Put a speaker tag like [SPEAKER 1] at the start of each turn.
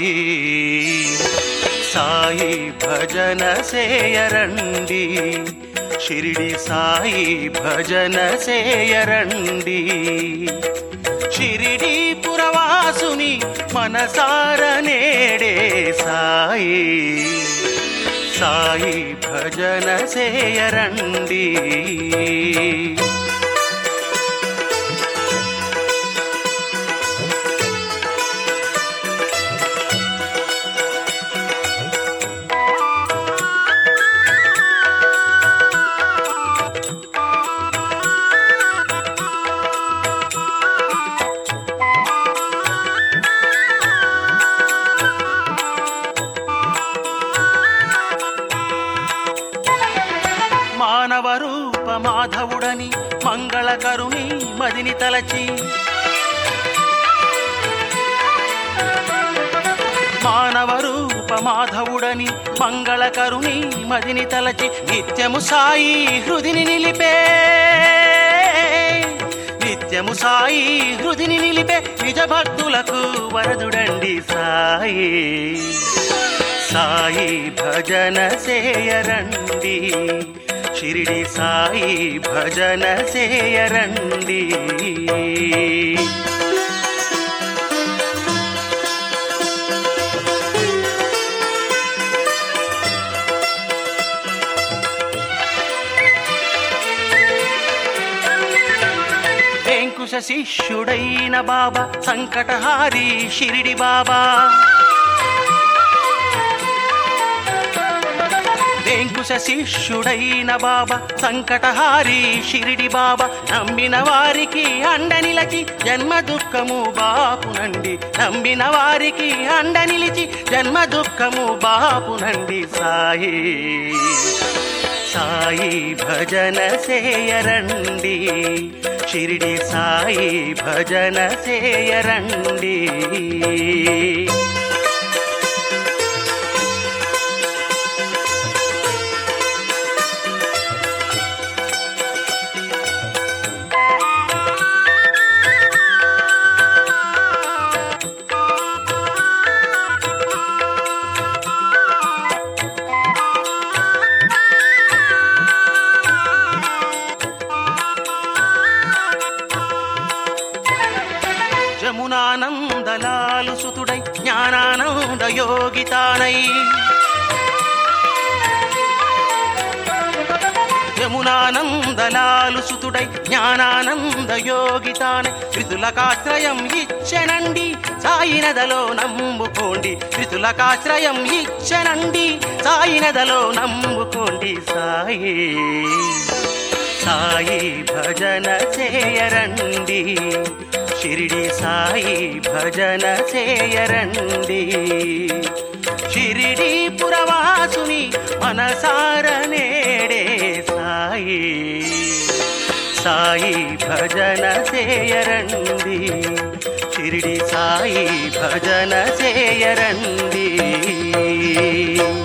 [SPEAKER 1] సాయి సాయి భజన సేయరండి షిరిడి సాయి భజన సేయరండి షిరిడి పురవాసుని మనసార నేడే సాయి సాయి భజన సేయరండి మానవరూప మాధవుడని మంగళకరుని మదిని తలచి మానవరూప మాధవుడని మంగళకరుని మదిని తలచి నిత్యము సాయి హృదిని నిలిపే నిత్యము సాయి హృదిని నిలిపే నిజ భక్తులకు వరదుడండి సాయి సాయి భజన సేయరండి షిరిడి సాయి భజన సేయరండి వెంకుశ శిష్యుడైన బాబా సంకటహారి షిరిడి బాబా వెంకుశ శిష్యుడైన బాబా సంకటహారి షిరిడి బాబా నమ్మిన వారికి అండ నిలచి జన్మ దుఃఖము బాపునండి నమ్మిన వారికి అండ నిలిచి జన్మ దుఃఖము బాపునండి సాయి సాయి భజన సేయరండి షిరిడి సాయి భజన సేయరండి యమునానందలాలు సుతుడై జ్ఞానానంద యోగితానై యమునానందలాలు సుతుడై జ్ఞానానంద యోగితానై త్రితులకాశ్రయం ఇచ్చెనండి సాయినదలో నమ్ముకోండి త్రితులకాశ్రయం ఇచ్చెనండి సాయినదలో నమ్ముకోండి సాయి సాయి భజన సేయరండి షిరిడి సాయి భజన సేయరండి షిరిడి పురవాసుని మనసార నేడే సాయి సాయి భజన సేయరండి షిరిడి సాయి భజన సేయరండి